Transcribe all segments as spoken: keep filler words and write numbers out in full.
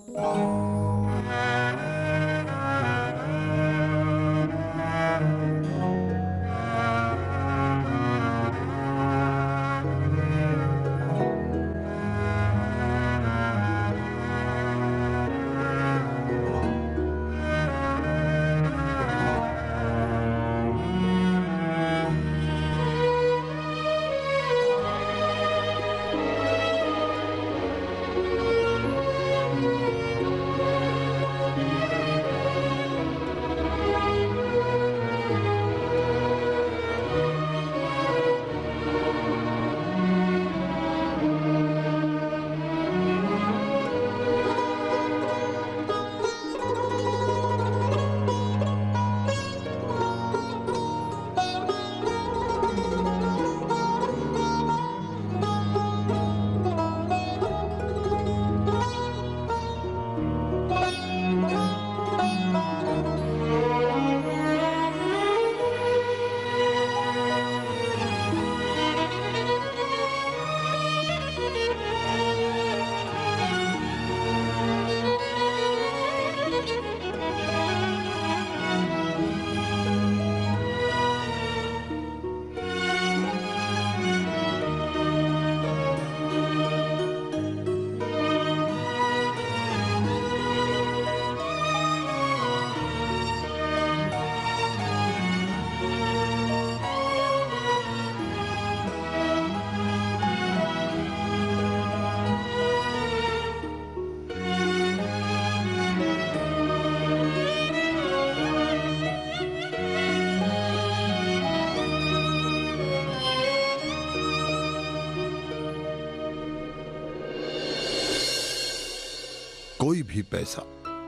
कोई भी पैसा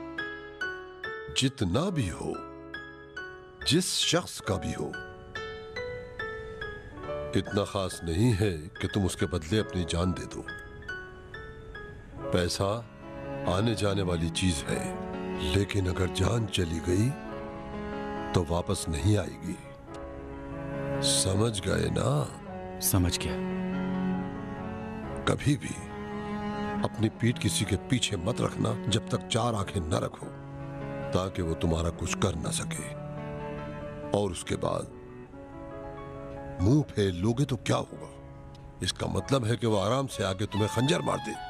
जितना भी हो, जिस शख्स का भी हो, इतना खास नहीं है कि तुम उसके बदले अपनी जान दे दो। पैसा आने जाने वाली चीज है, लेकिन अगर जान चली गई तो वापस नहीं आएगी। समझ गए ना? समझ गया। कभी भी अपनी पीठ किसी के पीछे मत रखना जब तक चार आंखें न रखो, ताकि वो तुम्हारा कुछ कर ना सके। और उसके बाद मुंह फेर लोगे तो क्या होगा? इसका मतलब है कि वो आराम से आके तुम्हें खंजर मार दे।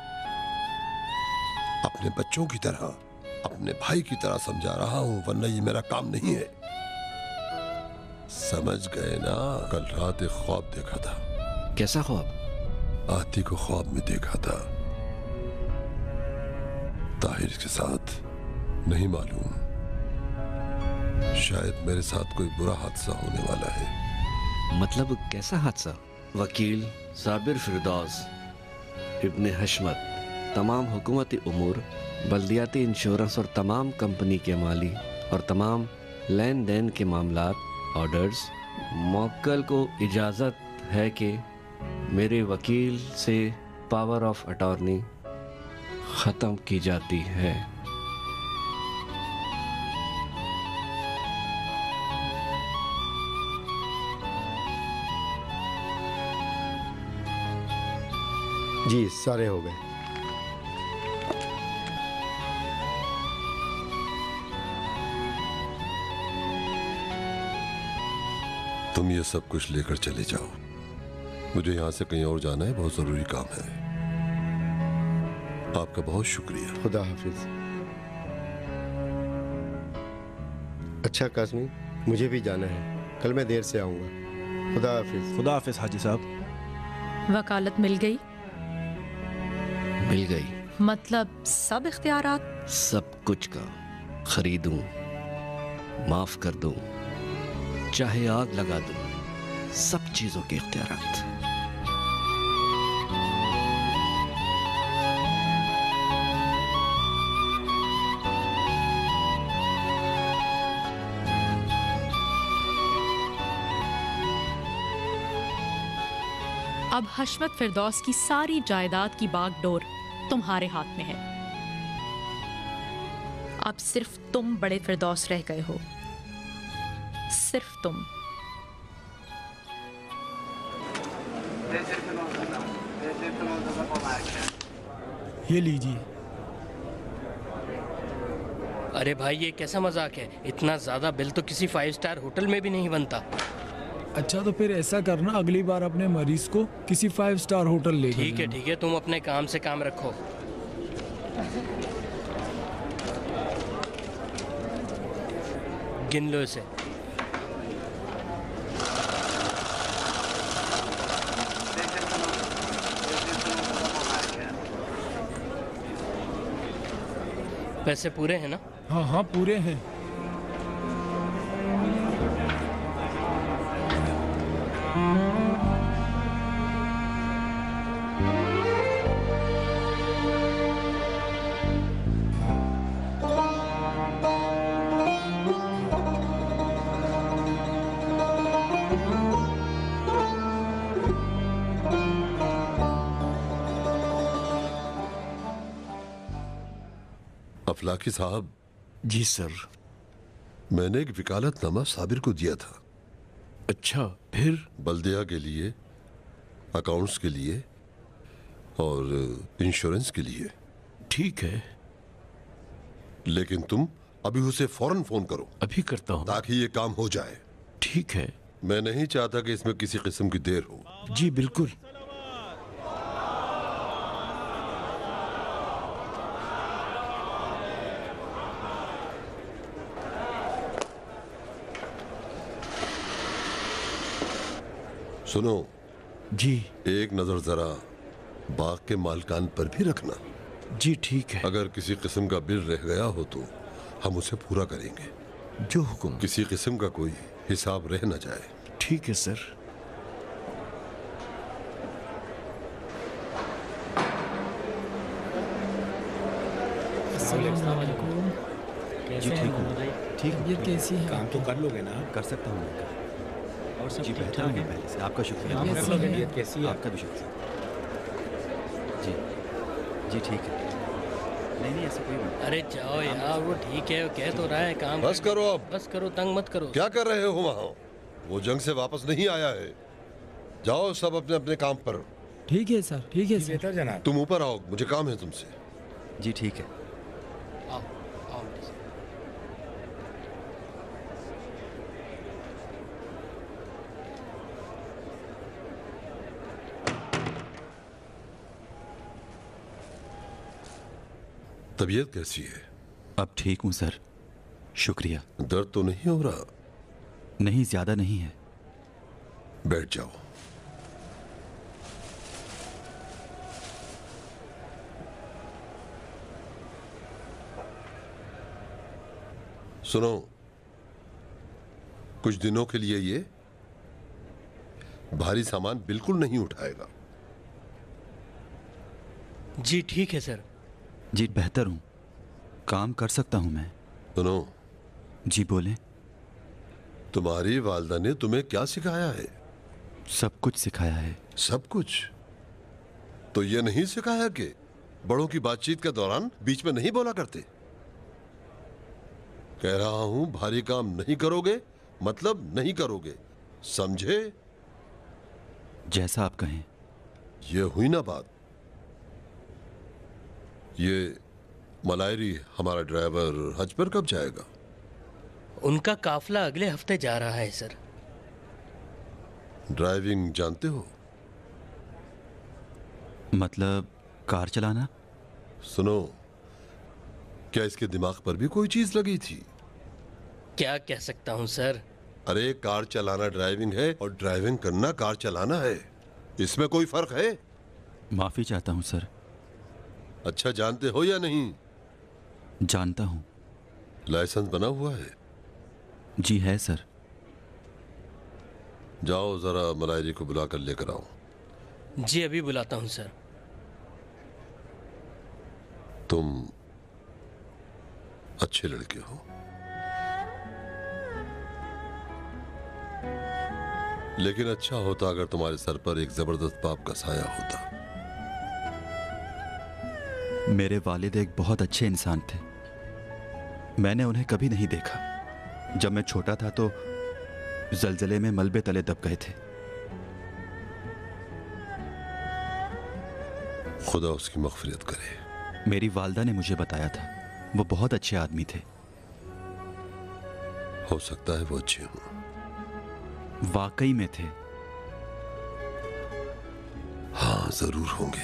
अपने बच्चों की तरह, अपने भाई की तरह समझा रहा हूं, वरना ये मेरा काम नहीं है। समझ गए ना? कल रात एक ख्वाब देखा था। कैसा ख्वाब? आती को ख्वाब में देखा था, ताहिर के साथ। नहीं मालूम, शायद मेरे साथ कोई बुरा हादसा होने वाला है। मतलब कैसा हादसा? वकील साबिर फिरदौस इब्ने हशमत तमाम हुकूमती उमूर, बल्दियाती इंश्योरेंस और तमाम कंपनी के माली और तमाम लेन देन के मामलात, ऑर्डर्स। मौक्कल को इजाज़त है कि मेरे वकील से पावर ऑफ अटॉर्नी ख़त्म की जाती है। जी सारे हो गए। तुम ये सब कुछ लेकर चले जाओ, मुझे यहाँ से कहीं और जाना है, बहुत जरूरी काम है। आपका बहुत शुक्रिया। खुदा हाफिज। अच्छा कासमी, मुझे भी जाना है, कल मैं देर से आऊँगा। खुदा हाफिज। खुदा हाफिज हाजी साहब। वकालत मिल गई? मिल गई। मतलब सब इख्तियारात? सब कुछ का खरीदूं, माफ कर दूं, चाहे आग लगा दूं, सब चीजों के इख्तियारात। अब हशमत फिरदौस की सारी जायदाद की बागडोर तुम्हारे हाथ में है। अब सिर्फ तुम बड़े फिरदौस रह गए हो, सिर्फ तुम। ये लीजिए। अरे भाई ये कैसा मजाक है, इतना ज्यादा बिल तो किसी फाइव स्टार होटल में भी नहीं बनता। अच्छा तो फिर ऐसा करना, अगली बार अपने मरीज को किसी फाइव स्टार होटल ले जाना। ठीक है ठीक है, तुम अपने काम से काम रखो। गिन लो इसे। पैसे पूरे हैं ना? हाँ हाँ पूरे हैं। अफलाकी साहब। जी सर। मैंने एक वकालतनामा साबिर को दिया था। अच्छा, फिर? बल्दिया के लिए, अकाउंट्स के लिए और इंश्योरेंस के लिए। ठीक है, लेकिन तुम अभी उसे फौरन फोन करो। अभी करता हूँ ताकि ये काम हो जाए। ठीक है। मैं नहीं चाहता कि इसमें किसी किस्म की देर हो। जी बिल्कुल। सुनो जी। एक नजर जरा बाग के मालकान पर भी रखना। जी ठीक है। अगर किसी किस्म का बिल रह गया हो तो हम उसे पूरा करेंगे। जो हुक्म। किसी किस्म का कोई हिसाब रह न जाए। ठीक है सर। जी ठीक हूँ। ठीक है। ये कैसी है? काम तो कर लोगे ना? कर सकता हूँ। और सब जी बेहतर होंगे पहले से। आपका शुक्रिया। काम कर लोगे? तबीयत कैसी है? आपका भी शुक्रिया। जी जी ठीक है। नहीं नहीं ऐसा कोई बात। अरे जाओ यार, वो ठीक है, वो कह तो रहा है काम। बस करो अब। बस करो, तंग मत करो। क्या कर रहे हो वहाँ? वो जंग से वापस नहीं आया है। जाओ सब अपने अपने काम पर। ठीक है सर, ठीक है सर। बेहतर जनाब। तुम ऊपर आओ, मुझे काम है तुमसे। जी ठीक है। आओ आओ मेरे साथ। तबीयत कैसी है? अब ठीक हूँ सर, शुक्रिया। दर्द तो नहीं हो रहा? नहीं, ज्यादा नहीं है। बैठ जाओ। सुनो, कुछ दिनों के लिए ये भारी सामान बिल्कुल नहीं उठाएगा। जी ठीक है सर। जी बेहतर हूँ, काम कर सकता हूँ मैं। सुनो। जी बोलें। तुम्हारी वालदा ने तुम्हें क्या सिखाया है? सब कुछ सिखाया है। सब कुछ? तो ये नहीं सिखाया कि बड़ों की बातचीत के दौरान बीच में नहीं बोला करते? कह रहा हूं भारी काम नहीं करोगे मतलब नहीं करोगे, समझे? जैसा आप कहें। ये हुई ना बात। ये मलायरी हमारा ड्राइवर हज पर कब जाएगा? उनका काफिला अगले हफ्ते जा रहा है सर। ड्राइविंग जानते हो? मतलब कार चलाना? सुनो, क्या इसके दिमाग पर भी कोई चीज लगी थी? क्या कह सकता हूं सर? अरे कार चलाना ड्राइविंग है और ड्राइविंग करना कार चलाना है। इसमें कोई फर्क है? माफी चाहता हूं सर। अच्छा जानते हो या नहीं? जानता हूं। लाइसेंस बना हुआ है? जी है सर। जाओ जरा मलायरी को बुलाकर लेकर आओ। जी अभी बुलाता हूं सर। तुम अच्छे लड़के हो, लेकिन अच्छा होता अगर तुम्हारे सर पर एक जबरदस्त पाप का साया होता। मेरे वालिद एक बहुत अच्छे इंसान थे। मैंने उन्हें कभी नहीं देखा। जब मैं छोटा था तो जलजले में मलबे तले दब गए थे। खुदा उसकी मग़फ़िरत करे। मेरी वालदा ने मुझे बताया था, वो बहुत अच्छे आदमी थे। हो सकता है वो अच्छे हों। वाकई में थे? हाँ जरूर होंगे।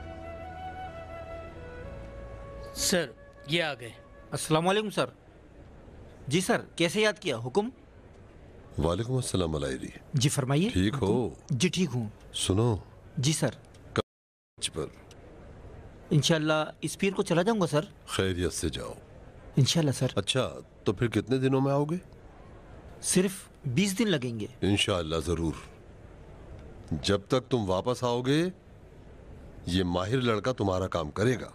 सर ये आ गए। अस्सलाम वालेकुम सर। जी सर, कैसे याद किया? हुक्म। वालेकुम अस्सलाम अलायरी। जी फरमाइए। ठीक हो? जी ठीक हूँ। सुनो। जी सर। पर इंशाल्लाह इस पीर को चला जाऊंगा सर। खैरियत से जाओ। इंशाल्लाह सर। अच्छा तो फिर कितने दिनों में आओगे? सिर्फ बीस दिन लगेंगे। इंशाल्लाह जरूर। जब तक तुम वापस आओगे ये माहिर लड़का तुम्हारा काम करेगा।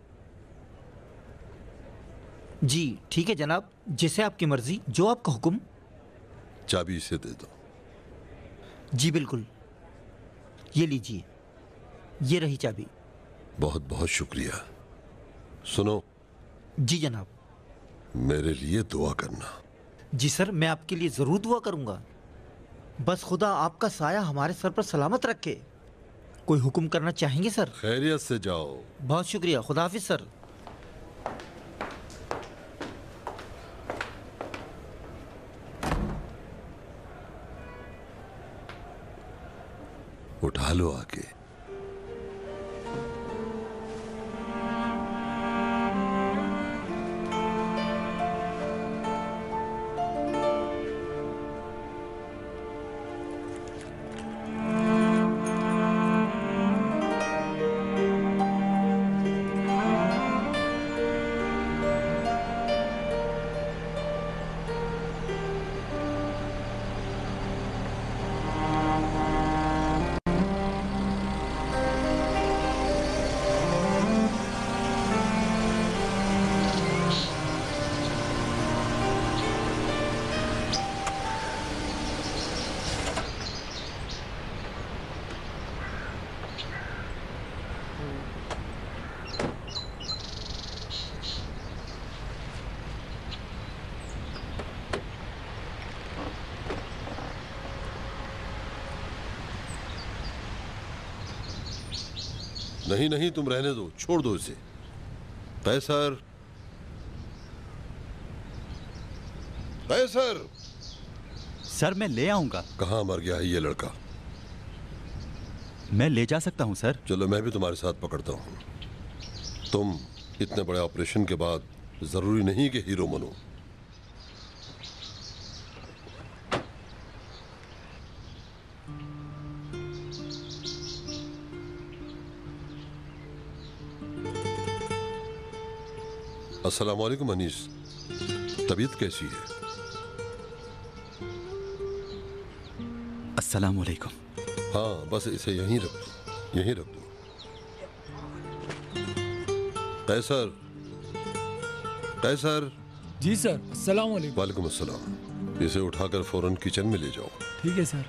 जी ठीक है जनाब, जैसे आपकी मर्जी, जो आपका हुक्म। चाबी इसे दे दो। जी बिल्कुल, ये लीजिए, ये रही चाबी। बहुत बहुत शुक्रिया। सुनो। जी जनाब। मेरे लिए दुआ करना। जी सर, मैं आपके लिए जरूर दुआ करूंगा। बस खुदा आपका साया हमारे सर पर सलामत रखे। कोई हुक्म करना चाहेंगे सर? खैरियत से जाओ। बहुत शुक्रिया, खुदा हाफिज सर। उठा लो आके। नहीं नहीं तुम रहने दो, छोड़ दो इसे। कैसर, कैसर। सर मैं ले आऊंगा। कहाँ मर गया है ये लड़का? मैं ले जा सकता हूं सर। चलो मैं भी तुम्हारे साथ पकड़ता हूँ। तुम इतने बड़े ऑपरेशन के बाद जरूरी नहीं कि हीरो बनो। अस्सलाम वालेकुम अनीस, तबीयत कैसी है? अस्सलाम वालेकुम। हाँ बस इसे यहीं रख दो, यहीं रख दो। कैसर, कैसर। जी सर। अस्सलाम वालेकुम। वालेकुम अस्सलाम। इसे उठाकर फौरन किचन में ले जाओ। ठीक है सर।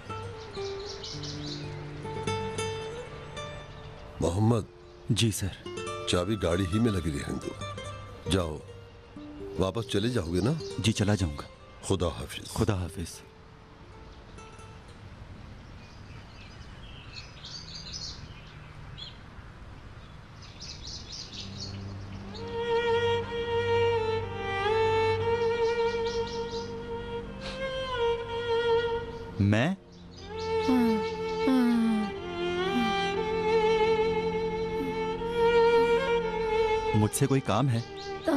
मोहम्मद। जी सर। चाबी गाड़ी ही में लगी रहने दो। जाओ, वापस चले जाओगे ना? जी चला जाऊंगा। खुदा हाफिज। खुदा हाफिज। मैं मुझसे कोई काम है?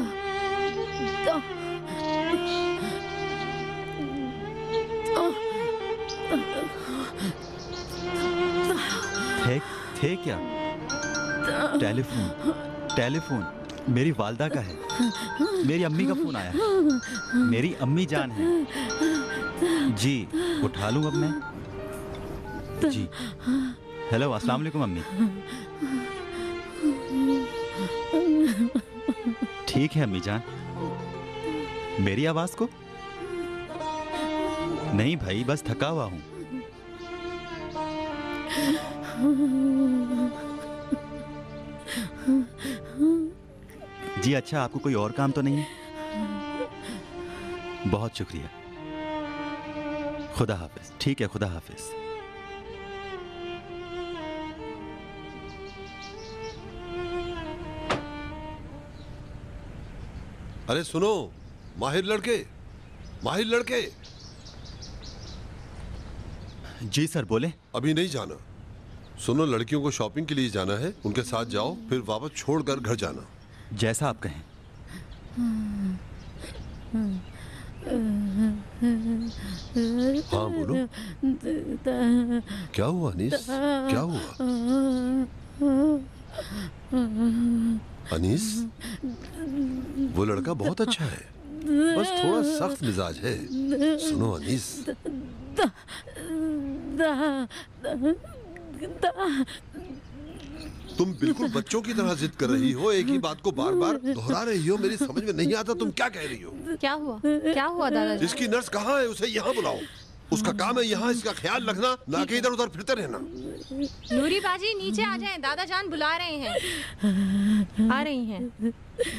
थे, थे क्या? टेलीफोन, टेलीफोन मेरी वालदा का है। मेरी अम्मी का फोन आया है। मेरी अम्मी जान है। जी उठा लूं अब मैं? जी। हेलो, अस्सलाम वालेकुम अम्मी। ठीक है अम्मी जान। मेरी आवाज को? नहीं भाई, बस थका हुआ हूं। जी अच्छा, आपको कोई और काम तो नहीं है? बहुत शुक्रिया। खुदा हाफिज। ठीक है, खुदा हाफिज। अरे सुनो माहिर लड़के, माहिर लड़के। जी सर, बोले। अभी नहीं जाना। सुनो, लड़कियों को शॉपिंग के लिए जाना है, उनके साथ जाओ, फिर वापस छोड़कर घर जाना। जैसा आप कहें। हाँ बोलो। क्या हुआ अनीस? क्या हुआ अनीस? वो लड़का बहुत अच्छा है, बस थोड़ा सख्त मिजाज है। सुनो अनीस, तुम बिल्कुल बच्चों की तरह जिद कर रही हो, एक ही बात को बार बार दोहरा रही हो। मेरी समझ में नहीं आता तुम क्या कह रही हो। क्या हुआ? क्या हुआ दादाजी? इसकी नर्स कहाँ है? उसे यहाँ बुलाओ। उसका काम है यहाँ इसका ख्याल रखना, ना कि इधर उधर फिरते रहना। नूरी बाजी नीचे आ जाएं, दादा जान बुला रहे हैं। आ रही हैं।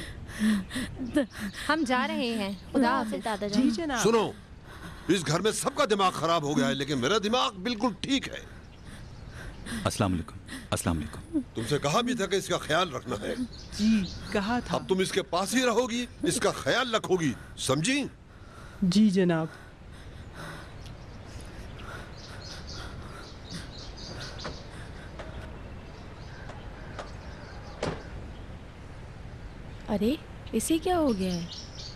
हम जा रहे हैं। खुदा हाफिज़ दादाजी। जी जनाब। सुनो, इस घर में सबका दिमाग खराब हो गया है, लेकिन मेरा दिमाग बिल्कुल ठीक है। अस्सलाम वालेकुम। अस्सलाम वालेकुम। तुमसे कहा भी था कि इसका ख्याल रखना है। जी कहा था। अब तुम इसके पास ही रहोगी, इसका ख्याल रखोगी, समझी? जी जनाब। अरे इसे क्या हो गया है?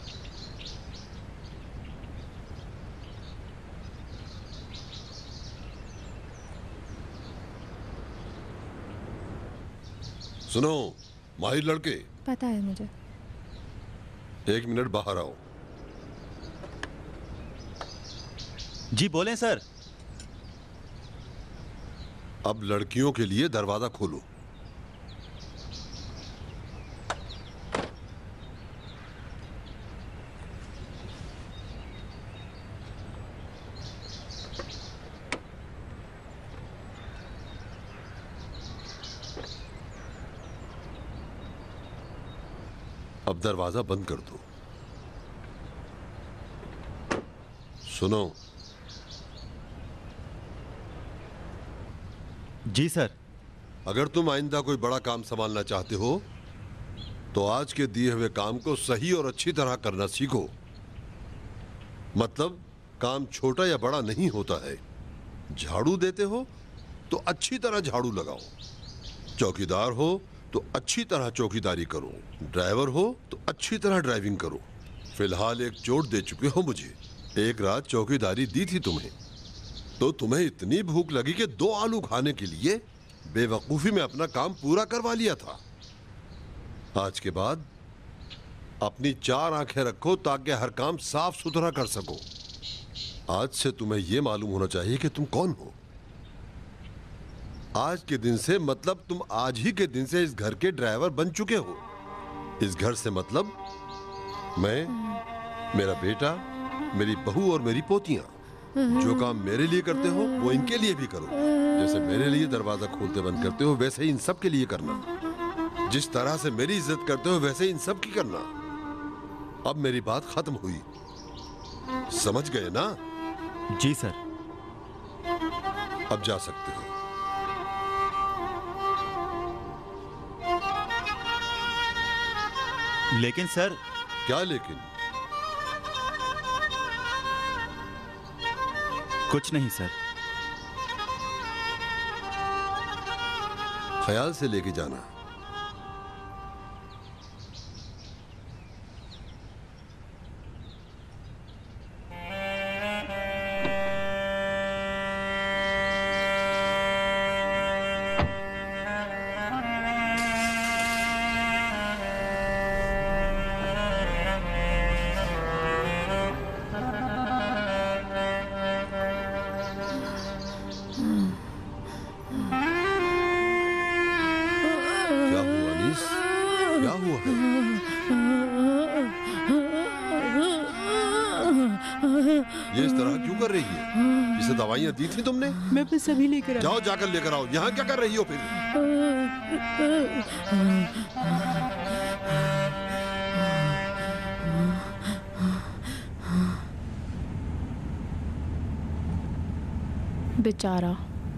सुनो माहिर लड़के, पता है मुझे। एक मिनट बाहर आओ। जी बोले सर। अब लड़कियों के लिए दरवाजा खोलो। अब दरवाजा बंद कर दो। सुनो। जी सर। अगर तुम आइंदा कोई बड़ा काम संभालना चाहते हो तो आज के दिए हुए काम को सही और अच्छी तरह करना सीखो। मतलब काम छोटा या बड़ा नहीं होता है। झाड़ू देते हो तो अच्छी तरह झाड़ू लगाओ, चौकीदार हो तो अच्छी तरह चौकीदारी करो, ड्राइवर हो तो अच्छी तरह ड्राइविंग करो। फिलहाल एक चोट दे चुके हो मुझे। एक रात चौकीदारी दी थी तुम्हें, तो तुम्हें इतनी भूख लगी कि दो आलू खाने के लिए बेवकूफी में अपना काम पूरा करवा लिया था। आज के बाद अपनी चार आंखें रखो ताकि हर काम साफ सुथरा कर सको। आज से तुम्हें यह मालूम होना चाहिए कि तुम कौन हो। आज के दिन से मतलब तुम आज ही के दिन से इस घर के ड्राइवर बन चुके हो। इस घर से मतलब मैं, मेरा बेटा, मेरी बहू और मेरी पोतियां। जो काम मेरे लिए करते हो वो इनके लिए भी करो। जैसे मेरे लिए दरवाजा खोलते बंद करते हो वैसे ही इन सब के लिए करना। जिस तरह से मेरी इज्जत करते हो वैसे इन सब की करना। अब मेरी बात खत्म हुई, समझ गए ना? जी सर। अब जा सकते हो। लेकिन सर। क्या लेकिन? कुछ नहीं सर। ख्याल से लेके जाना। दी थी तुमने? मैं बस अभी लेकर जाओ, जाकर लेकर आओ। यहाँ क्या कर रही हो फिर? बेचारा।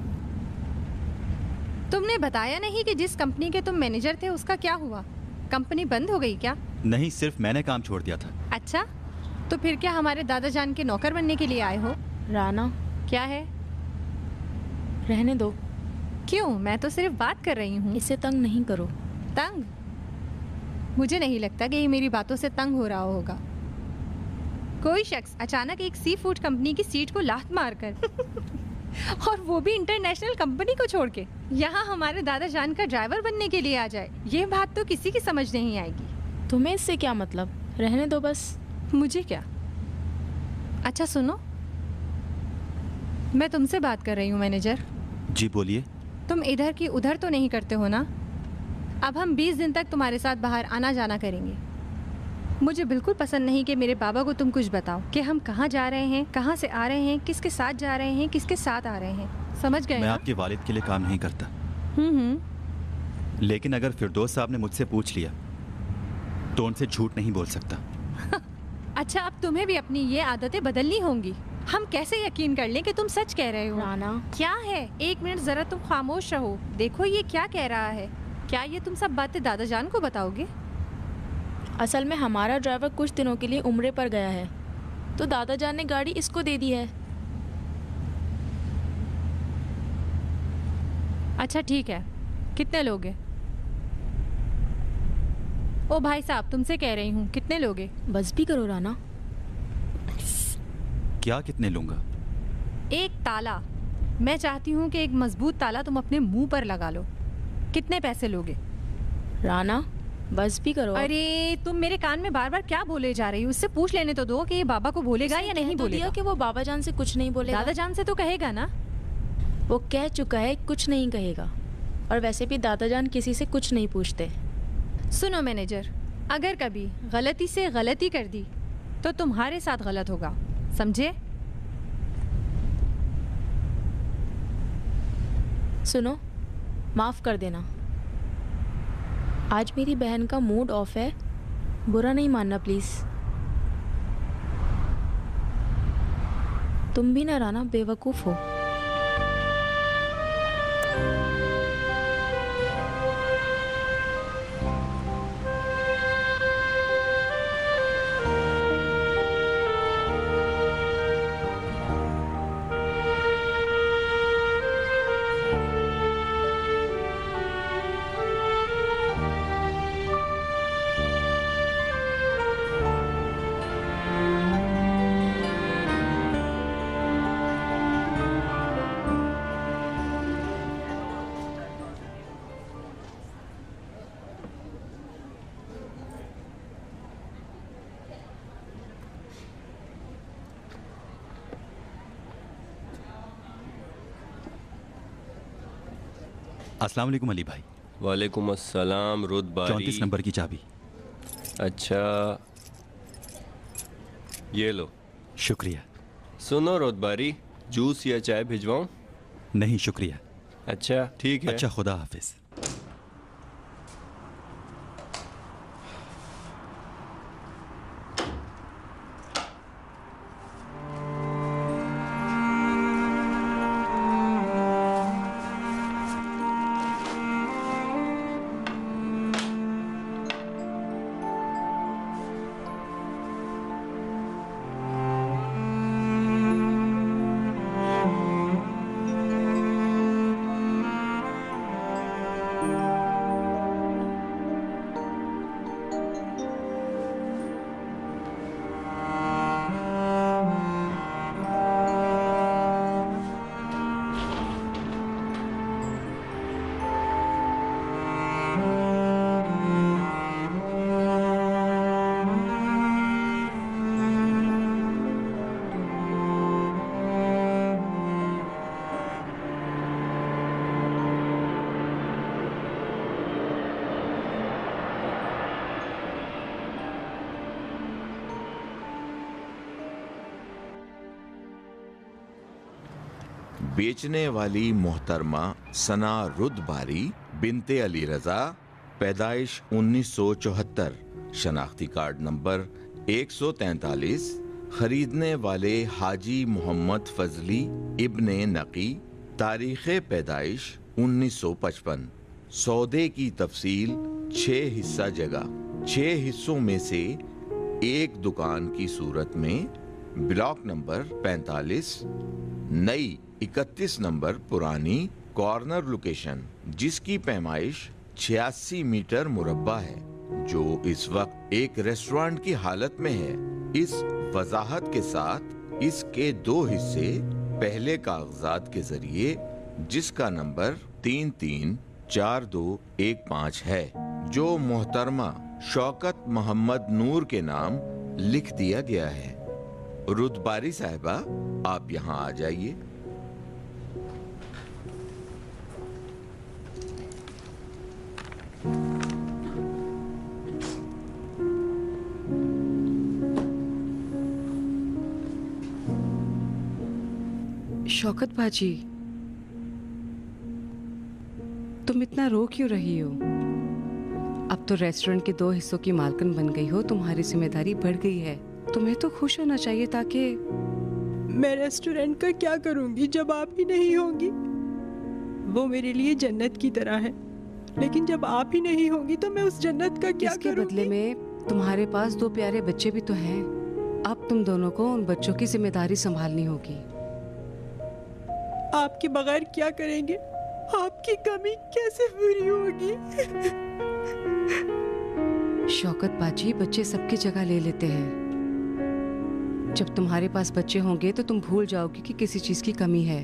तुमने बताया नहीं कि जिस कंपनी के तुम मैनेजर थे उसका क्या हुआ? कंपनी बंद हो गई क्या? नहीं, सिर्फ मैंने काम छोड़ दिया था। अच्छा, तो फिर क्या हमारे दादा जान के नौकर बनने के लिए आए हो? राना, क्या है? रहने दो। क्यों? मैं तो सिर्फ बात कर रही हूँ। इसे तंग नहीं करो। तंग? मुझे नहीं लगता कि ये मेरी बातों से तंग हो रहा होगा। कोई शख्स अचानक एक सी फूड कंपनी की सीट को लात मारकर और वो भी इंटरनेशनल कंपनी को छोड़ के यहाँ हमारे दादा जान का ड्राइवर बनने के लिए आ जाए, ये बात तो किसी की समझ नहीं आएगी। तुम्हें इससे क्या मतलब? रहने दो बस। मुझे क्या? अच्छा सुनो, मैं तुमसे बात कर रही हूँ मैनेजर। जी बोलिए। तुम इधर की उधर तो नहीं करते हो ना? अब हम बीस दिन तक तुम्हारे साथ बाहर आना जाना करेंगे। मुझे बिल्कुल पसंद नहीं कि मेरे बाबा को तुम कुछ बताओ कि हम कहाँ जा रहे हैं, कहाँ से आ रहे हैं, किसके साथ जा रहे हैं, किसके साथ आ रहे हैं। समझ गए? मैं आपके वालिद के लिए काम नहीं करता। हम्म हम्म। लेकिन अगर फिरदौस साहब ने मुझसे पूछ लिया तो उनसे झूठ नहीं बोल सकता। अच्छा, अब तुम्हें भी अपनी ये आदतें बदलनी होंगी। हम कैसे यकीन कर लें कि तुम सच कह रहे हो? राना, क्या है? एक मिनट जरा तुम खामोश रहो। देखो ये क्या कह रहा है। क्या ये तुम सब बातें दादा जान को बताओगे? असल में हमारा ड्राइवर कुछ दिनों के लिए उम्रे पर गया है, तो दादा जान ने गाड़ी इसको दे दी है। अच्छा ठीक है, कितने लोगे? ओ भाई साहब, तुमसे कह रही हूँ, कितने लोगे? बस भी करो राना। क्या कितने लूंगा? एक ताला। मैं चाहती हूँ कि एक मजबूत ताला तुम अपने मुंह पर लगा लो। कितने पैसे लोगे? राना, बस भी करो। अरे तुम मेरे कान में बार बार क्या बोले जा रही हो? उससे पूछ लेने तो दो कि ये बाबा को बोलेगा या नहीं बोलेगा। तो कि वो बाबा जान से कुछ नहीं बोलेगा। दादा जान से तो कहेगा ना। वो कह चुका है कुछ नहीं कहेगा, और वैसे भी दादा जान किसी से कुछ नहीं पूछते। सुनो मैनेजर, अगर कभी गलती से गलती कर दी तो तुम्हारे साथ गलत होगा, समझे? सुनो, माफ कर देना, आज मेरी बहन का मूड ऑफ है, बुरा नहीं मानना प्लीज। तुम भी ना राना बेवकूफ हो। अस्सलाम वालेकुम अली भाई। वालेकुम अस्सलाम रुदबारी। चौंतीस नंबर की चाबी। अच्छा ये लो। शुक्रिया। सुनो रुदबारी, जूस या चाय भिजवाऊं? नहीं शुक्रिया। अच्छा ठीक है। अच्छा खुदा हाफिज। बेचने वाली मोहतरमा सना रुदबारी बिनते अली रजा, पैदाइश उन्नीस सौ चौहत्तर, शनाख्ती कार्ड नंबर एक सौ तैंतालीस, खरीदने वाले हाजी मोहम्मद फजली इब्ने नकी, तारीख़ पैदाइश उन्नीस सौ पचपन। सौदे की तफसील छः हिस्सा जगह, छः हिस्सों में से एक दुकान की सूरत में ब्लॉक नंबर पैंतालीस, नई इकतीस नंबर पुरानी कॉर्नर लोकेशन, जिसकी पैमाइश छियासी मीटर मुरब्बा है, जो इस वक्त एक रेस्टोरेंट की हालत में है। इस वजाहत के साथ इसके दो हिस्से पहले कागजात के जरिए, जिसका नंबर तीन तीन चार दो एक पाँच है, जो मोहतरमा शौकत मोहम्मद नूर के नाम लिख दिया गया है। रुदबारी साहिबा, आप यहाँ आ जाइए। शौकत बाजी, तुम इतना रो क्यों रही हो? अब तो रेस्टोरेंट के दो हिस्सों की मालकिन बन गई हो, तुम्हारी जिम्मेदारी बढ़ गई है। तुम्हें तो खुश होना चाहिए, ताकि मैं रेस्टोरेंट का क्या करूंगी जब आप ही नहीं होंगी? वो मेरे लिए जन्नत की तरह है, लेकिन जब आप ही नहीं होंगी तो मैं उस जन्नत का क्या इसके करूंगी? बदले में तुम्हारे पास दो प्यारे बच्चे भी तो हैं। अब तुम दोनों को उन बच्चों की जिम्मेदारी संभालनी होगी। आपके बगैर क्या करेंगे? आपकी कमी कैसे पूरी होगी? शौकत बाजी, बच्चे सबकी जगह ले लेते हैं। जब तुम्हारे पास बच्चे होंगे तो तुम भूल जाओगे कि किसी चीज की कमी है।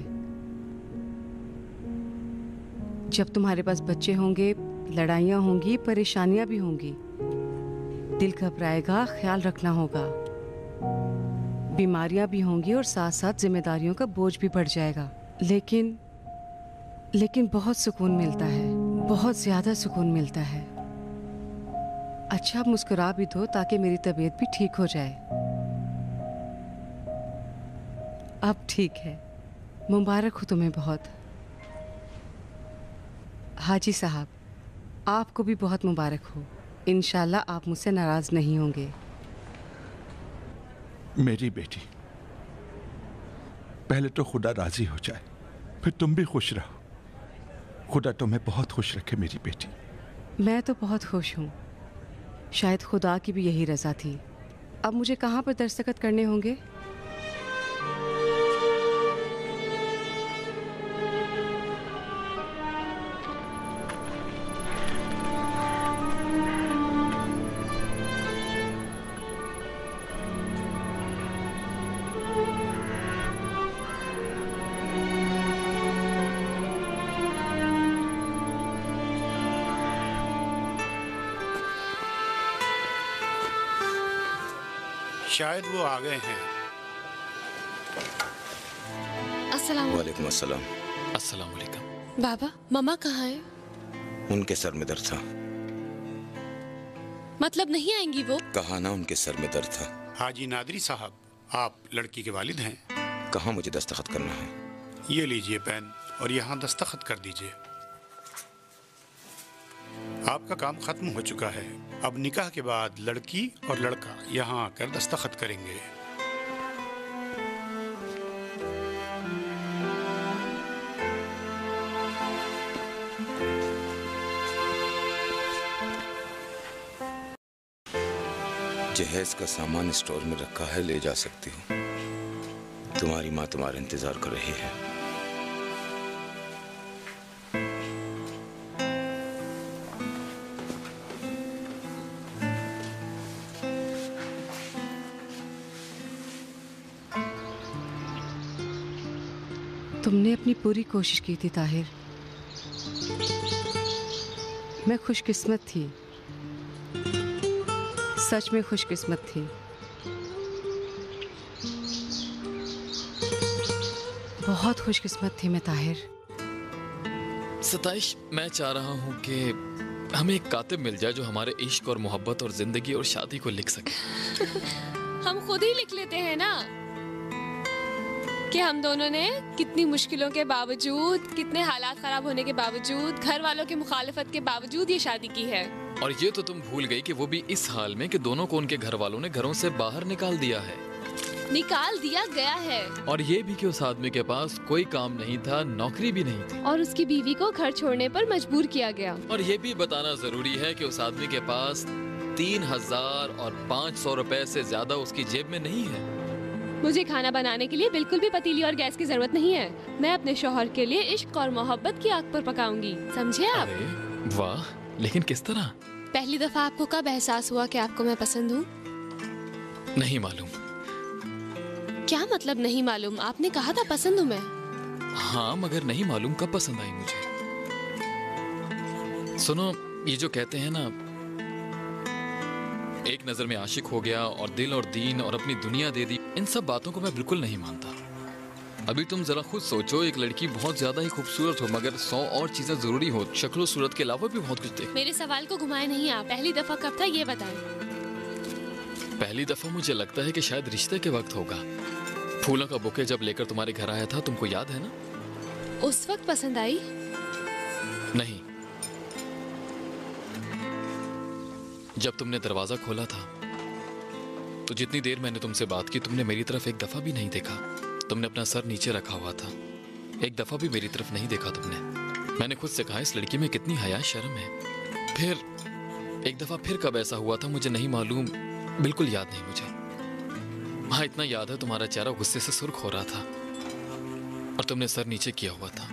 जब तुम्हारे पास बच्चे होंगे, लड़ाइयाँ होंगी, परेशानियां भी होंगी, दिल घबराएगा, ख्याल रखना होगा, बीमारियां भी होंगी और साथ साथ जिम्मेदारियों का बोझ भी बढ़ जाएगा। लेकिन लेकिन बहुत सुकून मिलता है, बहुत ज्यादा सुकून मिलता है। अच्छा, अब मुस्कुरा भी दो ताकि मेरी तबीयत भी ठीक हो जाए। अब ठीक है, मुबारक हो तुम्हें बहुत। हाजी साहब, आपको भी बहुत मुबारक हो। इंशाल्लाह आप मुझसे नाराज नहीं होंगे। मेरी बेटी, पहले तो खुदा राजी हो जाए, फिर तुम भी खुश रहो। खुदा तुम्हें बहुत खुश रखे मेरी बेटी। मैं तो बहुत खुश हूँ। शायद खुदा की भी यही रजा थी। अब मुझे कहाँ पर दस्तखत करने होंगे? शायद वो आ गए हैं। अस्सलाम वालेकुम अस्सलाम। अस्सलाम वालेकुम। बाबा, मम्मा कहाँ है? उनके सर में दर्द था। मतलब नहीं आएंगी वो? कहा ना, उनके सर में दर्द था। हाजी नादरी साहब, आप लड़की के वालिद हैं? कहाँ मुझे दस्तखत करना है? ये लीजिए पेन और यहाँ दस्तखत कर दीजिए। आपका काम खत्म हो चुका है। अब निकाह के बाद लड़की और लड़का यहाँ आकर दस्तखत करेंगे। जहेज का सामान स्टोर में रखा है, ले जा सकती हो। तुम्हारी माँ तुम्हारा इंतजार कर रही है। तुमने अपनी पूरी कोशिश की थी ताहिर। मैं खुशकिस्मत थी, सच में खुशकिस्मत थी। बहुत खुशकिस्मत थी मैं ताहिर। सताइश, मैं चाह रहा हूँ कि हमें एक कातिब मिल जाए जो हमारे इश्क और मोहब्बत और जिंदगी और शादी को लिख सके। हम खुद ही लिख लेते हैं ना कि हम दोनों ने कितनी मुश्किलों के बावजूद, कितने हालात खराब होने के बावजूद, घर वालों की मुखालिफत के बावजूद ये शादी की है। और ये तो तुम भूल गई कि वो भी इस हाल में कि दोनों को उनके घर वालों ने घरों से बाहर निकाल दिया है। निकाल दिया गया है। और ये भी कि उस आदमी के पास कोई काम नहीं था, नौकरी भी नहीं थी, और उसकी बीवी को घर छोड़ने पर मजबूर किया गया। और ये भी बताना जरूरी है कि उस आदमी के पास तीन हजार और पाँच सौ रुपए से ज्यादा उसकी जेब में नहीं है। मुझे खाना बनाने के लिए बिल्कुल भी पतीली और गैस की जरूरत नहीं है। मैं अपने शौहर के लिए इश्क और मोहब्बत की आग पर पकाऊंगी, समझे आप? अरे वाह, लेकिन किस तरह? पहली दफा आपको कब एहसास हुआ कि आपको मैं पसंद हूँ? नहीं मालूम। क्या मतलब नहीं मालूम? आपने कहा था पसंद हूँ मैं। हाँ, मगर नहीं मालूम कब पसंद आई मुझे। सुनो, ये जो कहते हैं ना, एक नजर में आशिक हो गया और दिल और दीन और अपनी दुनिया दे दी, इन सब बातों को मैं बिल्कुल नहीं मानता। अभी तुम जरा खुद सोचो, एक लड़की बहुत ज्यादा ही खूबसूरत हो मगर सौ और चीजें जरूरी हो, शक्ल सूरत के अलावा भी बहुत कुछ देख। मेरे सवाल को घुमाए नहीं आप। पहली दफा कब था ये बताएं। पहली दफा मुझे लगता है कि शायद रिश्ते के वक्त होगा। फूलों का बुके जब लेकर तुम्हारे घर आया था, तुमको याद है ना? उस वक्त पसंद आई? नहीं, जब तुमने दरवाजा खोला था तो जितनी देर मैंने तुमसे बात की, तुमने मेरी तरफ एक दफा भी नहीं देखा। तुमने अपना सर नीचे रखा हुआ था, एक दफा भी मेरी तरफ नहीं देखा तुमने। मैंने खुद से कहा इस लड़की में कितनी हया शर्म है। फिर एक दफा फिर कब ऐसा हुआ था मुझे नहीं मालूम, बिल्कुल याद नहीं मुझे। हाँ, इतना याद है तुम्हारा चेहरा गुस्से से सुर्ख हो रहा था और तुमने सर नीचे किया हुआ था।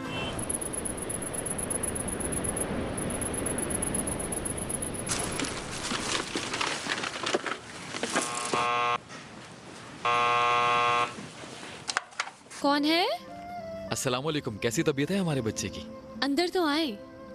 कौन है? अस्सलाम वालेकुम, कैसी तबीयत है हमारे बच्चे की? अंदर तो आए।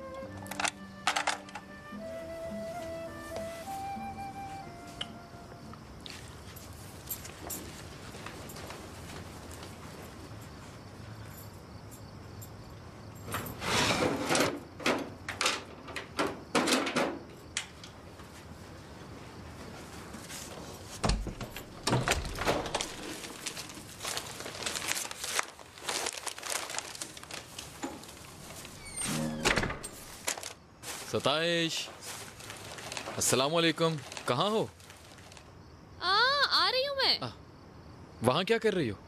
सताइश, अस्सलाम वालेकुम, कहाँ हो? आ, आ रही हूँ मैं। आ, वहाँ क्या कर रही हो?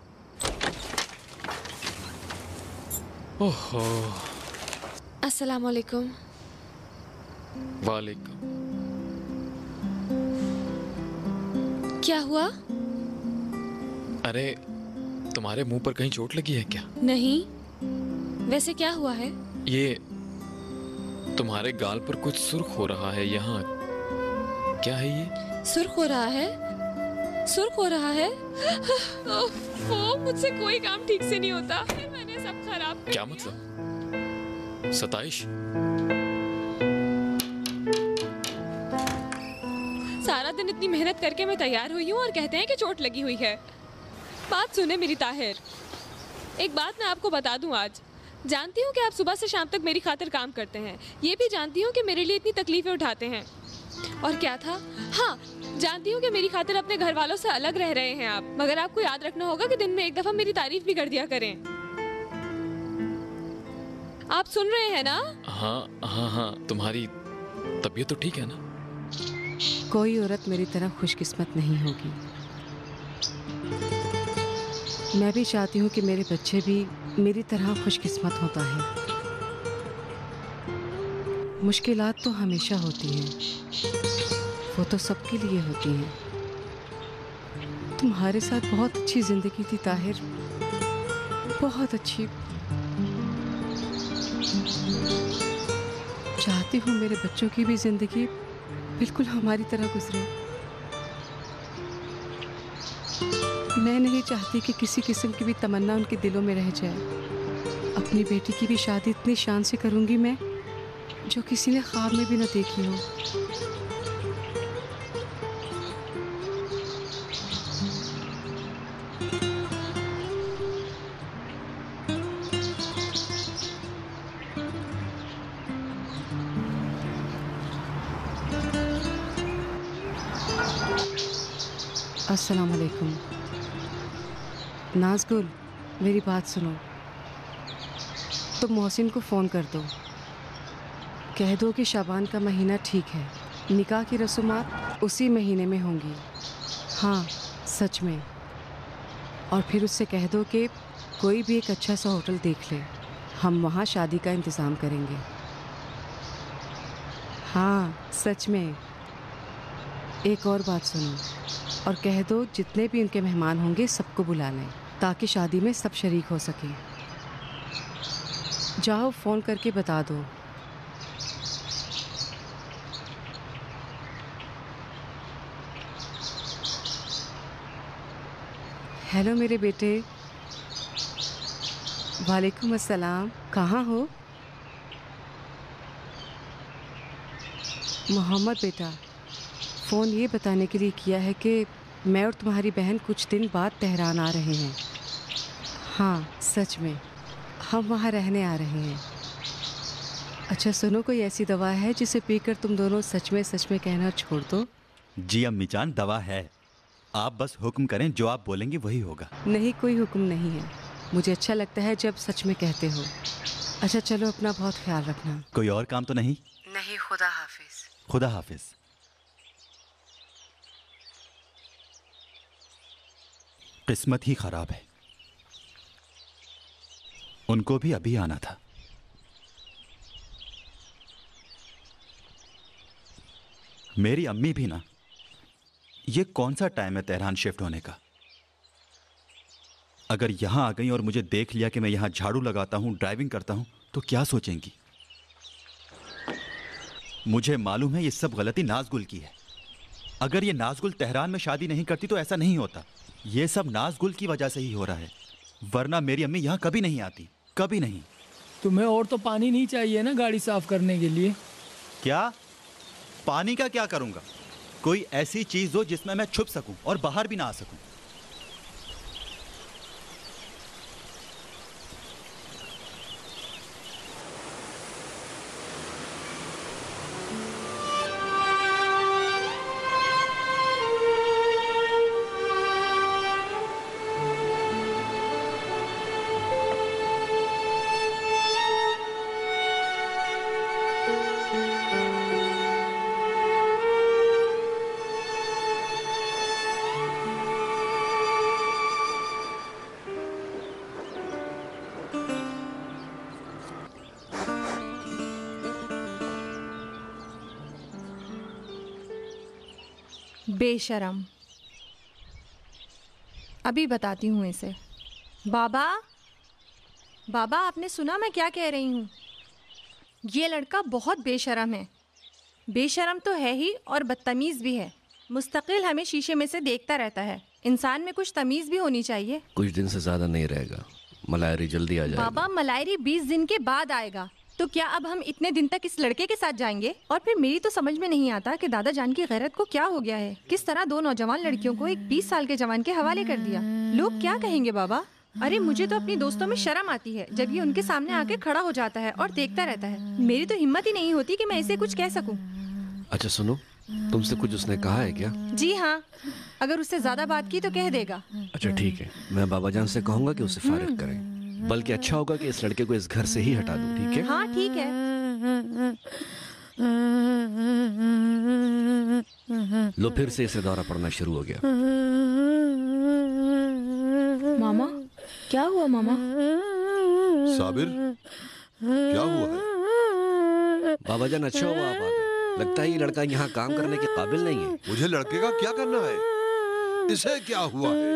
ओहो। अस्सलाम वालेकुम। वालेकुम। क्या हुआ? अरे, तुम्हारे मुंह पर कहीं चोट लगी है क्या? नहीं, वैसे क्या हुआ है? ये तुम्हारे गाल पर कुछ सुर्ख हो रहा है यहाँ, क्या है ये? सुर्ख हो रहा है? सुर्ख हो रहा है? वो मुझसे कोई काम ठीक से नहीं होता, फिर मैंने सब खराब कर क्या मतलब? सताइश, सारा दिन इतनी मेहनत करके मैं तैयार हुई हूँ और कहते हैं कि चोट लगी हुई है। बात सुने मेरी ताहिर, एक बात मैं आपको बता दूं, आज जानती हूँ कि आप सुबह से शाम तक मेरी खातिर काम करते हैं, ये भी जानती हूँ कि मेरे लिए इतनी तकलीफें उठाते हैं। और क्या था, हाँ, जानती हूँ कि मेरी खातिर अपने घर वालों से अलग रह रहे हैं आप, मगर आपको याद रखना होगा कि दिन में एक दफा मेरी तारीफ भी कर दिया करें। आप सुन रहे हैं ना? हाँ हाँ हाँ, तुम्हारी तबीयत तो ठीक है ना? कोई औरत मेरी तरह खुशकिस्मत नहीं होगी। मैं भी चाहती हूँ कि मेरे बच्चे भी मेरी तरह खुशकिस्मत होता है। मुश्किलात तो हमेशा होती हैं, वो तो सबके लिए होती हैं। तुम्हारे साथ बहुत अच्छी जिंदगी थी ताहिर, बहुत अच्छी। चाहती हूँ मेरे बच्चों की भी जिंदगी बिल्कुल हमारी तरह गुजरे। मैं नहीं चाहती कि किसी किस्म की भी तमन्ना उनके दिलों में रह जाए। अपनी बेटी की भी शादी इतनी शान से करूंगी मैं, जो किसी ने ख्वाब में भी न देखी हो। अस्सलाम वालेकुम। नाज़गुल, मेरी बात सुनो। तुम मोहसिन को फ़ोन कर दो, कह दो कि शाबान का महीना ठीक है, निकाह की रसूमात उसी महीने में होंगी। हाँ, सच में। और फिर उससे कह दो कि कोई भी एक अच्छा सा होटल देख ले, हम वहाँ शादी का इंतज़ाम करेंगे। हाँ, सच में। एक और बात सुनो और कह दो जितने भी उनके मेहमान होंगे सबको बुला लें ताकि शादी में सब शरीक हो सके। जाओ फोन करके बता दो। हेलो मेरे बेटे। वालेकुम अस्सलाम। कहाँ हो? मोहम्मद बेटा, फ़ोन ये बताने के लिए किया है कि मैं और तुम्हारी बहन कुछ दिन बाद तेहरान आ रहे हैं। हाँ सच में, हम वहाँ रहने आ रहे हैं। अच्छा सुनो, कोई ऐसी दवा है जिसे पीकर तुम दोनों सच में सच में कहना छोड़ दो? जी अम्मी जान, दवा है, आप बस हुक्म करें, जो आप बोलेंगे वही होगा। नहीं, कोई हुक्म नहीं है। मुझे अच्छा लगता है जब सच में कहते हो। अच्छा चलो, अपना बहुत ख्याल रखना। कोई और काम तो नहीं? नहीं, खुदा हाफिज। खुदा हाफिज। किस्मत ही खराब है, उनको भी अभी आना था। मेरी अम्मी भी ना, ये कौन सा टाइम है तेहरान शिफ्ट होने का? अगर यहां आ गई और मुझे देख लिया कि मैं यहां झाड़ू लगाता हूं, ड्राइविंग करता हूं, तो क्या सोचेंगी? मुझे मालूम है ये सब गलती नाजगुल की है। अगर ये नाजगुल तेहरान में शादी नहीं करती तो ऐसा नहीं होता। ये सब नाजगुल की वजह से ही हो रहा है, वरना मेरी अम्मी यहां कभी नहीं आती, कभी नहीं। तुम्हें और तो पानी नहीं चाहिए ना गाड़ी साफ करने के लिए? क्या? पानी का क्या करूंगा? कोई ऐसी चीज दो जिसमें मैं छुप सकूं और बाहर भी ना आ सकूं। बेशरम। अभी बताती हूँ इसे। बाबा, बाबा आपने सुना मैं क्या कह रही हूँ? ये लड़का बहुत बेशरम है। बेशरम तो है ही और बदतमीज़ भी है। मुस्तकिल हमें शीशे में से देखता रहता है। इंसान में कुछ तमीज़ भी होनी चाहिए। कुछ दिन से ज़्यादा नहीं रहेगा, मलायरी जल्दी आ जाएगा। बाबा मलायरी बीस दिन के बाद आएगा, तो क्या अब हम इतने दिन तक इस लड़के के साथ जाएंगे? और फिर मेरी तो समझ में नहीं आता कि दादा जान की गैरत को क्या हो गया है। किस तरह दो नौजवान लड़कियों को एक बीस साल के जवान के हवाले कर दिया। लोग क्या कहेंगे बाबा? अरे मुझे तो अपनी दोस्तों में शर्म आती है जब ये उनके सामने आके खड़ा हो जाता है और देखता रहता है। मेरी तो हिम्मत ही नहीं होती कि मैं इसे कुछ कह सकूं। अच्छा सुनो, तुमसे कुछ उसने कहा है क्या? जी हाँ, अगर उससे ज्यादा बात की तो कह देगा। अच्छा ठीक है, मैं बाबा जान से कहूंगा कि उसे फारिग करें। बल्कि अच्छा होगा कि इस लड़के को इस घर से ही हटा दूं, ठीक है? हाँ ठीक है। लो फिर से इसे दौरा पड़ना शुरू हो गया। मामा, क्या हुआ मामा? साबिर, क्या हुआ है? बाबा जान अच्छा हुआ आप आ गए। लगता है ये लड़का यहाँ काम करने के काबिल नहीं है। मुझे लड़के का क्या करना है? इसे क्या हुआ है?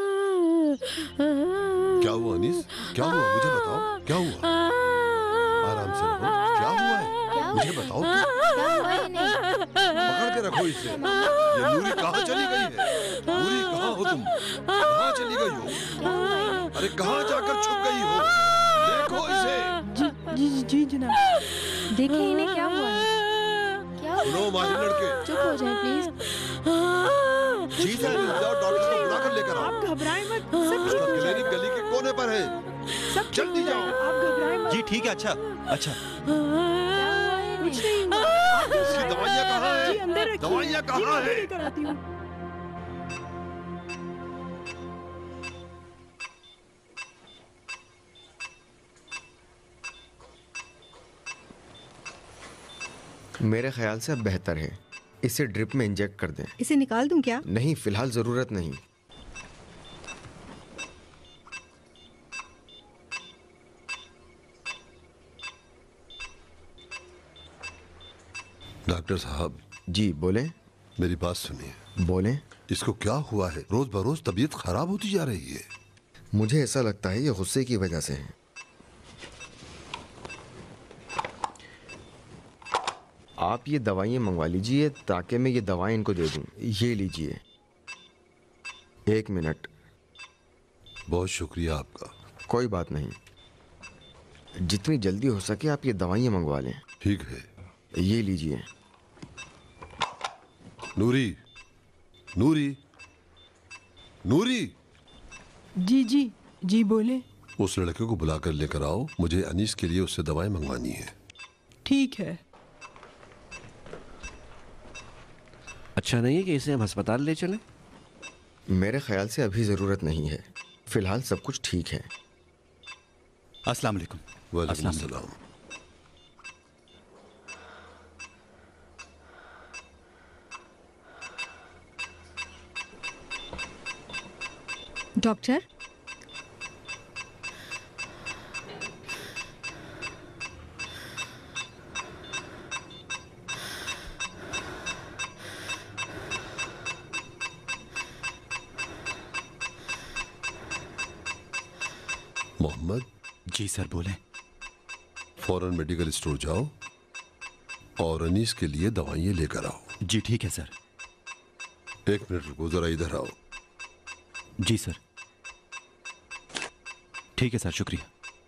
क्या हुआ अनीस? क्या हुआ? मुझे बताओ, क्या हुआ? आराम से रहो। क्या हुआ है? मुझे बताओ। क्या हुआ है? नहीं पकड़ के रखो इसे। ये नूरी कहाँ चली गई है? नूरी कहाँ हो तुम? कहाँ चली गई हो? अरे कहाँ जाकर छुप गई हो? देखो इसे। जी जी जी जनाब। देखिए इन्हें क्या हुआ है? क्या हुआ? सुनो माहिर लड़के, चुप हो जाए प्लीज। जी सर, जाओ डॉक्टर को बुला कर लेकर आओ। आप घबराएं मत, सब उसका ठीक हो क्लिनिक जाएगा। गली के कोने पर है। सब जल्दी जाओ। आप घबराएं मत। जी ठीक है। अच्छा अच्छा। कुछ नहीं हुआ। इसकी दवाइयाँ कहाँ जी है? अंदर रखिए। दवाइयाँ जी, कहाँ मैं है? लेकर आती हूँ। मेरे ख्याल से अब बेहतर है, इसे ड्रिप में इंजेक्ट कर दें। इसे निकाल दूं क्या? नहीं, फिलहाल जरूरत नहीं। डॉक्टर साहब। जी बोले। मेरी बात सुनिए। बोले। इसको क्या हुआ है? रोज बरोज तबीयत खराब होती जा रही है। मुझे ऐसा लगता है ये गुस्से की वजह से है। आप ये दवाइयाँ मंगवा लीजिए ताकि मैं ये दवाएं इनको दे दूं। ये लीजिए। एक मिनट। बहुत शुक्रिया आपका। कोई बात नहीं, जितनी जल्दी हो सके आप ये दवाइयाँ मंगवा लें। ठीक है। ये लीजिए। नूरी, नूरी, नूरी। जी जी जी बोले। उस लड़के को बुलाकर लेकर आओ, मुझे अनीस के लिए उससे दवाएं मंगवानी है। ठीक है। अच्छा नहीं है कि इसे हम अस्पताल ले चलें? मेरे ख्याल से अभी ज़रूरत नहीं है, फिलहाल सब कुछ ठीक है। अस्सलाम वालेकुम। वालेकुम अस्सलाम। डॉक्टर, मोहम्मद। जी सर बोले। फौरन मेडिकल स्टोर जाओ और अनीस के लिए दवाइयाँ लेकर आओ। जी ठीक है सर। एक मिनट रुको, जरा इधर आओ। जी सर। ठीक है सर, शुक्रिया।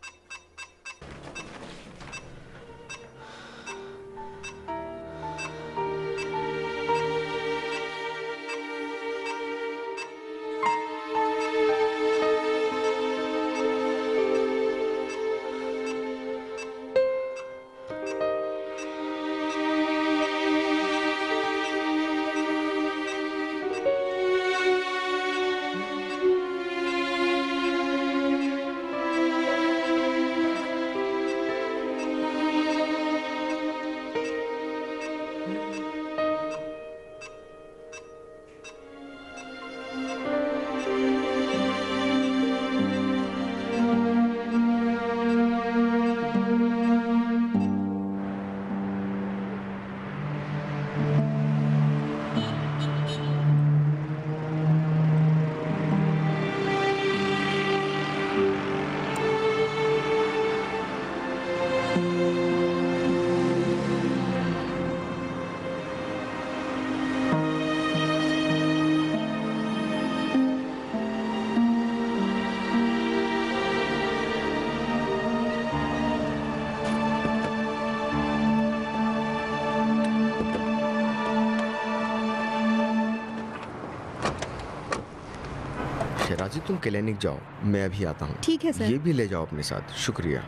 शेराजी, तुम क्लिनिक जाओ, मैं अभी आता हूँ। ठीक है सर। ये भी ले जाओ अपने साथ। शुक्रिया।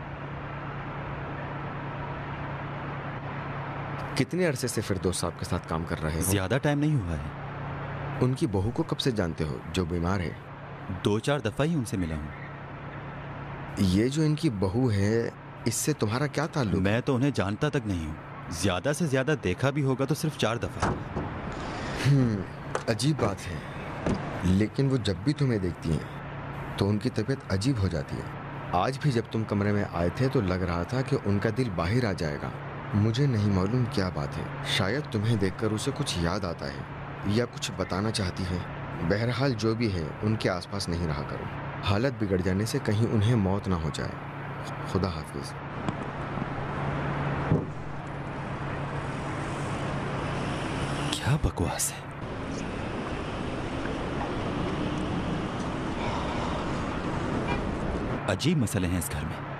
कितने अरसे से फिरदौस साहब के साथ काम कर रहे हो? ज्यादा टाइम नहीं हुआ है। उनकी बहू को कब से जानते हो जो बीमार है? दो चार दफा ही उनसे मिला हूँ। ये जो इनकी बहू है, इससे तुम्हारा क्या ताल्लुक? मैं तो उन्हें जानता तक नहीं हूँ। ज्यादा से ज्यादा देखा भी होगा तो सिर्फ चार दफा। हम्म, अजीब बात है, लेकिन वो जब भी तुम्हें देखती हैं तो उनकी तबीयत अजीब हो जाती है। आज भी जब तुम कमरे में आए थे तो लग रहा था कि उनका दिल बाहर आ जाएगा। मुझे नहीं मालूम क्या बात है, शायद तुम्हें देखकर उसे कुछ याद आता है या कुछ बताना चाहती है। बहरहाल जो भी है, उनके आसपास नहीं रहा करो। हालत बिगड़ जाने से कहीं उन्हें मौत ना हो जाए। खुदा हाफिज। क्या बकवास है। अजीब मसले हैं इस घर में।